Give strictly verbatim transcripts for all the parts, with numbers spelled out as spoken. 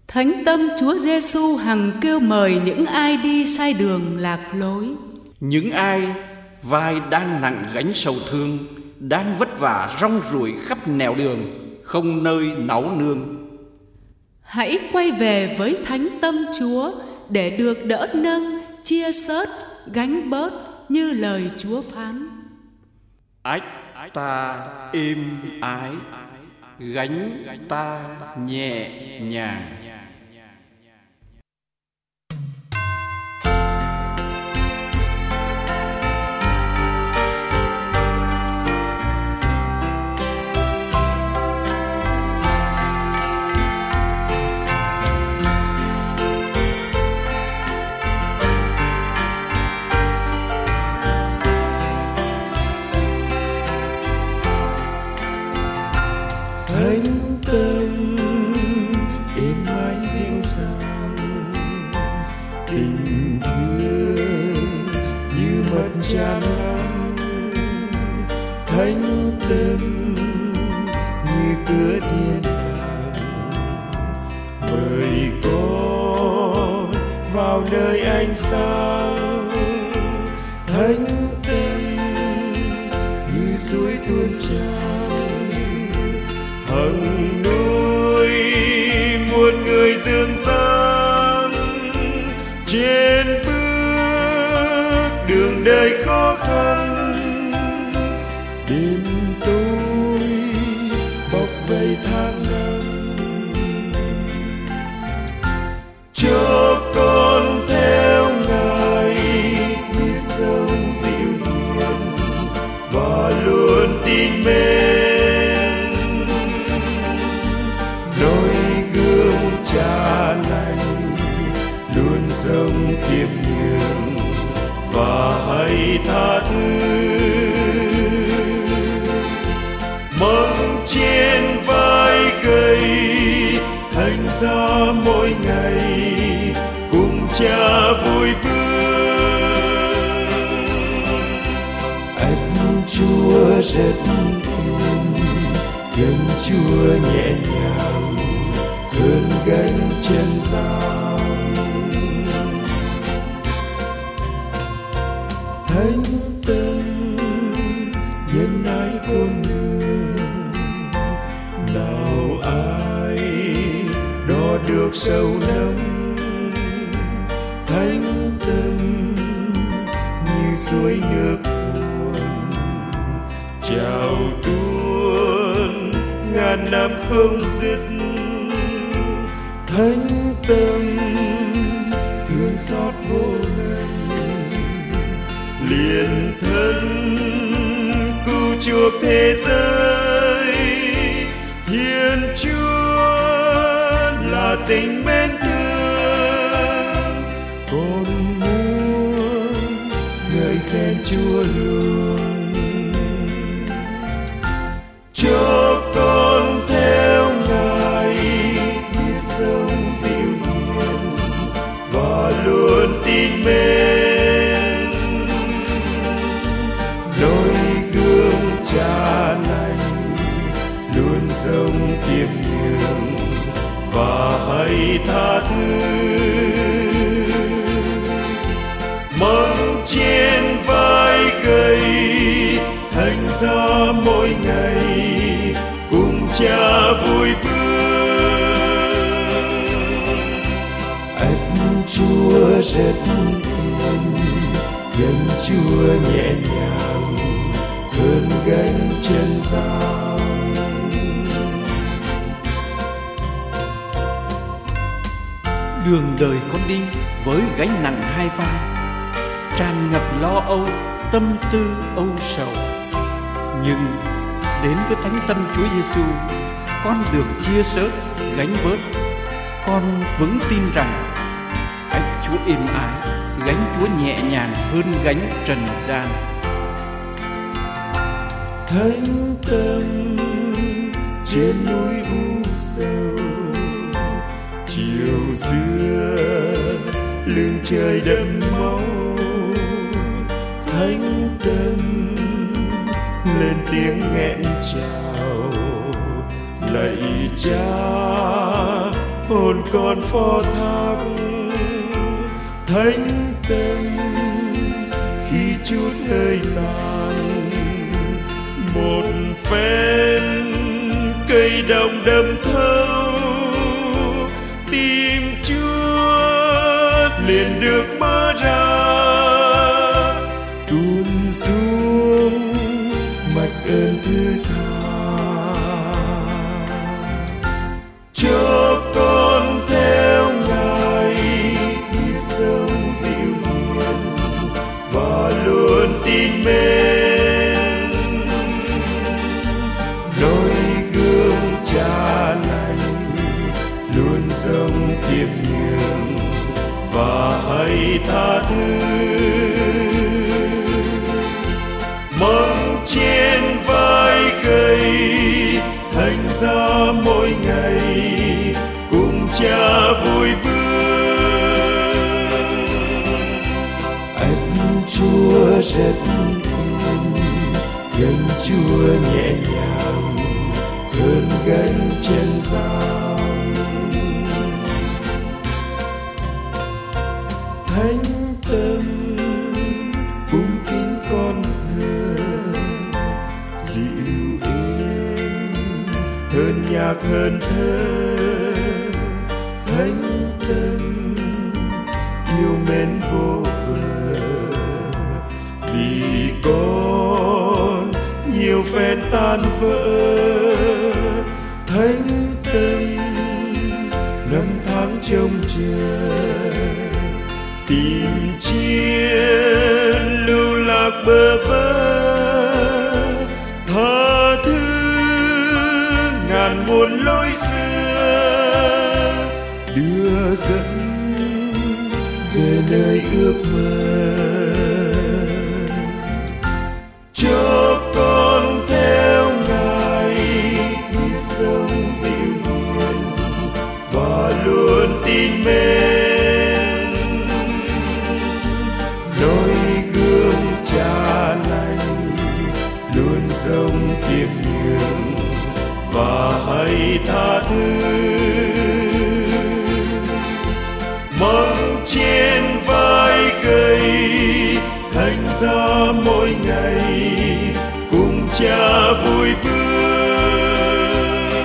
Thánh tâm Chúa Giêsu hằng kêu mời những ai đi sai đường lạc lối. Những ai vai đang nặng gánh sầu thương, đang vất vả rong ruổi khắp nẻo đường, không nơi náu nương. Hãy quay về với thánh tâm Chúa để được đỡ nâng, chia sớt, gánh bớt như lời Chúa phán. Ách ta êm ái, gánh ta nhẹ nhàng. Thánh tâm êm ái dịu dàng, tình thương như mật tràn lan. Thánh tâm như cửa thiên đàng, mời con vào nơi ánh sáng. Thánh tâm như suối tuôn tràn, hằng núi muôn người dương dáng. Trên bước đường đời khó khăn, đêm tối bọc vây tháng năm. Cho con theo Ngài biết sống dịu hiền và luôn tin mến. Noi gương Cha lành luôn sống khiêm nhường và hay tha thứ. Mang trên vai gầy thành ra mỗi ngày cùng Cha vui bước. Anh Chúa rất hiền, gần Chúa nhẹ nhàng hơn gánh chân gian. Thánh tâm nhân ái khôn lường, nào ai đo được sâu nắng. Thánh tâm như suối nước nguồn trào tuôn ngàn năm không dứt. Thánh tâm thương xót vô ngần, liền thân cứu chuộc thế giới. Thiên Chúa là tình mến thương, con muốn ngợi khen Chúa luôn. Cho con theo Ngài biết sống dịu hiền và luôn tin mến. Noi gương Cha lành luôn sống khiêm nhường và hay tha thứ. Mang trên vai gầy thành ra mỗi ngày cùng Cha vui bước. Anh Chúa rất hiền, gần Chúa nhẹ nhàng hơn gánh chân gian. Đường đời con đi với gánh nặng hai vai, tràn ngập lo âu, tâm tư âu sầu. Nhưng đến với thánh tâm Chúa Giêsu, con được chia sớt, gánh bớt. Con vững tin rằng ách Chúa êm ái, gánh Chúa nhẹ nhàng hơn gánh trần gian. Thánh tâm trên núi u sầu, chiều xưa lưng trời đẫm máu. Thánh tâm lên tiếng nghẹn chào, lạy Cha hồn còn phó thác thánh tâm khi chút hơi tàn. Một phen cây đồng đâm thâu, tim Chúa liền được mở ra, tuôn xuống mạch ơn thứ tha. Cho con theo Ngài đi sống dịu hiền và luôn tin mến, noi gương Cha lành, luôn sống khiêm nhường và hay tha thứ. Mang trên vai gầy thành ra mỗi ngày cùng Cha vui bước. Anh Chúa rất hiền, gần Chúa nhẹ nhàng hơn gánh chân gian. Thánh tâm cung kính con thờ, dịu êm hơn nhạc hơn thơ. Thánh tâm yêu mến vô bờ, vì con nhiều phen tan vỡ. Thánh tâm năm tháng trông chờ, tìm chiến lưu lạc bơ vơ. Tha thứ ngàn muôn lối xưa, đưa dẫn về nơi ước mơ. Cho con theo Ngài đi sống dịu hiền và luôn tin mến, noi gương Cha lành, luôn sống khiêm nhường và hay tha thứ. Mang trên vai gầy thành ra mỗi ngày cùng Cha vui bước.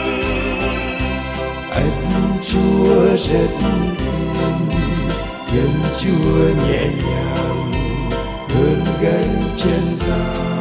Anh Chúa rất hiền, gần Chúa nhẹ nhàng hơn gánh chân gian.